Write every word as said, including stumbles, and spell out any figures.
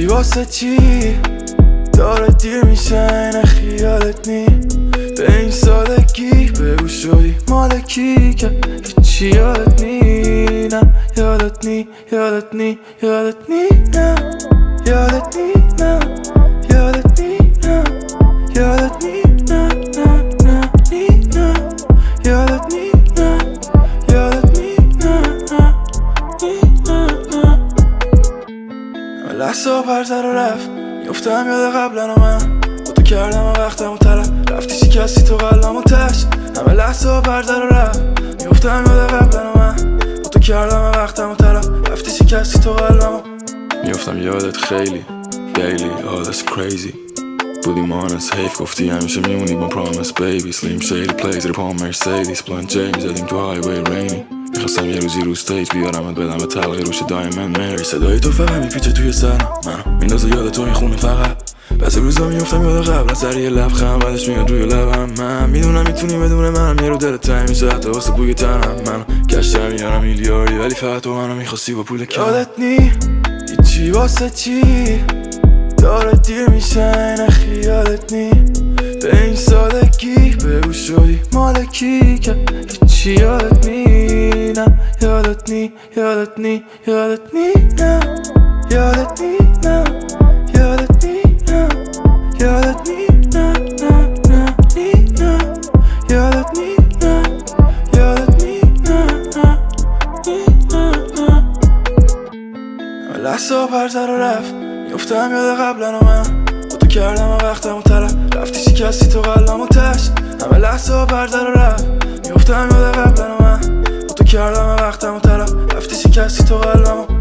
واسه چی داره دیر میشه نه خیالت نی به این سادگی بگو شدی مالکی که هیچی یادت نی نه یادت نی یادت نی یادت نی نه یادت نی نه یادت نی نه یادت نی نه نه نه نی نه یادت نی نه یادت نی نه نه نی نه نه همه لحظه پرزر و رفت میفتم یاد قبلن و من با تو کردم و وقتم و طرف رفتی شکستی تو قلبم و تش همه لحظه پرزر و رفت میفتم یاد قبلن و من با تو کردم و وقتم و طرف رفتی شکستی تو قلبم و میفتم یادت خیلی daily oh that's crazy بودی مانس حیف گفتی همیشه میمونی با پرامس بیبی سلیم شیدی پلیزر پام مرسیدیس بلند جیم زدیم تو هایوی رینی میخواستم یه روزی رو استیج بیارمت بدم به تلقی روش دایمند مری صدای تو فقط میپیچه توی سرم منو میندازه یاد تو این خونه فقط بعضی روزا میفتم یاد قبل سر یه لبخند بعدش میاد روی لبم من میدونم میتونی بدون منم یه رو دلت تنگ میشه حتی واسه بوی تنم منو گشتم میارم میلیاردی ولی فقط تو منو میخواستی با پول کم یادت نی هیچی واسه چی داره دیر میشه نه خیالت نی به این سادگی بگو شدی مالکی که هیچی یادت نی نه یادت نی یادت نی یادت نی نه یادت نی نه یادت نی نه یادت نی نه نه نه نی نه یادت نی نه یادت نی نه نه نی نه نه همه لحظه پرزر و رفت میفتم یاد قبلن و من با تو کردم و وقتم و طرف رفتی شکستی تو قلبم و تش همه لحظه پرزر و رفت میفتم یاد قبلن و من با تو کردم و وقتم و طرف رفتی شکستی تو قلبم و